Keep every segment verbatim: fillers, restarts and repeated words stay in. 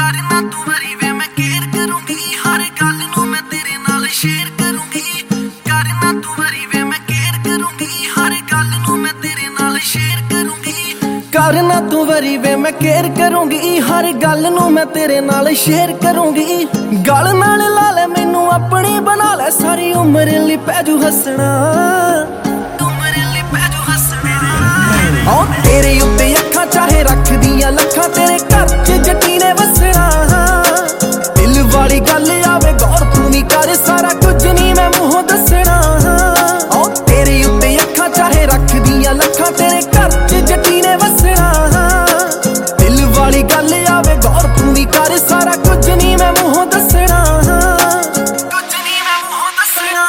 करना तू वरी वे मैं केयर करूंगी, हर गल नू मैं तेरे नाल शेयर करूंगी। करना तू वरी वे मैं केयर करूंगी, हर गल नू मैं तेरे नाल शेयर करूंगी। करना तू वरी वे मैं केयर करूंगी, हर गल नू मैं तेरे नाल शेयर करूंगी। गल नाल ला ले मैनू अपनी बना ले, सारी उम्र लई पैजू हसना, उम्र लई पैजू हसना। ओ तेरे उत्ते अखां चाहे रख दियां लखां, तेरे घर च जट्टी ने वसना। दिल वाली गल आवे गौर तू नहीं कर, सारा कुछ नहीं मैं मूंहों दसना। ओ तेरे उत्ते अखां चाहे रख दियां लखां, तेरे घर च जट्टी ने वसना। दिल वाली गल आवे गौर तू नहीं कर, सारा कुछ नहीं मैं मूंहों दसना। कुछ नहीं मैं मूंहों दसना।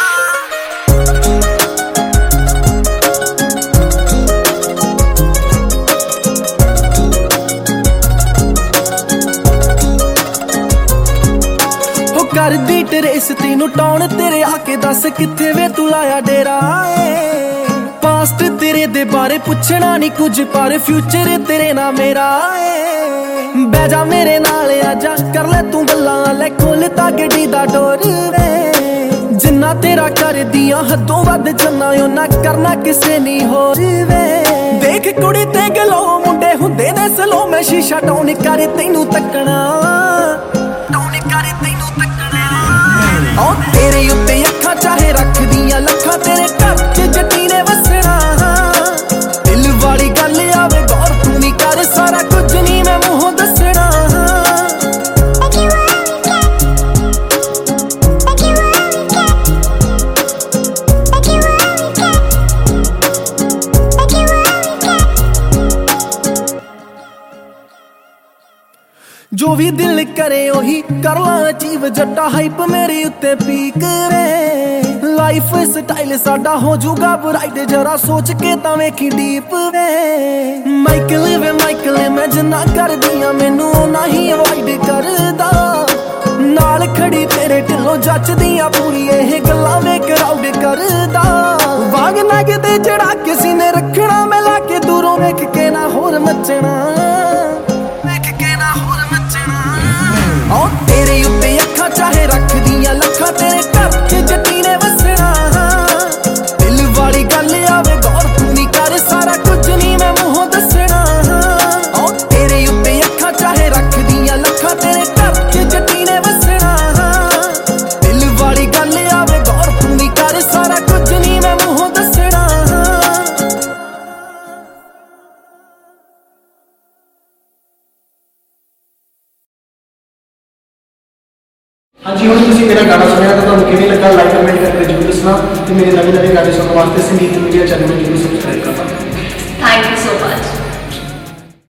कर दी ट्रेस तेनू टौन, तेरे आके दस किथे वे तू लाया डेरा। पास्ट तेरे दे बारे पुछना नहीं कुछ, पर फ्यूचर तेरे ना मेरा। बह जा मेरे नाल आजा, कर ले तू गल्लां, ले खोल ता गड्डी दा डोर वे। जिन्ना तेरा कर दियां हदों वध जन्ना, ओना करना किसे नहीं होर वे। देख कुड़ी ते गलो मुंडे हुंदे ने सलो, मैं शीशा टौन कर तैनू तकना, टौन कर तैनू तकना। ओ तेरे उत्ते अखां चाहे रख दियां लखां, तेरे घर च जट्टी ने वसना। दिल वाली गल आवे गौर तू नहीं कर, सारा कुछ नहीं मैं मूंहों दसना। जो भी दिल करे ओही कर ला अचीव, जट्टा हाइप मेरे उत्ते पीक वे। लाइफ स्टाइल साडा हो जूगा ब्राइट, जरा सोच के तां वेखी डीप वे। माइकल वे माइकल मैं जिन्ना कर दियां, मैनू ओना ही अवॉइड करदा। नाल खड़ी तेरे ढिलों जचदियां पूरी एह गल्लां वे क्राउड करदा। वाग नग ते चढ़ा के सीने रखना, मैं ला के दूरों वेख के ना होर मचना, वेख के ना होर मचना। ओ तेरे उत्ते अखां चाहे रख दियां लखां, तेरे घर च जट्टी ने वसना। दिल वाली गल आवे गौर तू नहीं कर, सारा कुछ नहीं मैं मूंहों दसना। ओ तेरे उत्ते अखां चाहे रख दियां लखां, तेरे घर च जट्टी ने वसना। दिल वाली गल आवे गौर तू नहीं कर, सारा कुछ नहीं मैं मूंहों दसना। हाँ जी, हम तुम मेरा गाना सुनिया तो तुम किमें लगा, लाइक कमेंट करके जरूर दसना, तो मेरे नवे नवे गाने सुनने वास्ते संगीत मीडिया चैनल में जरूर सब्सक्राइब करना। Thank you so much.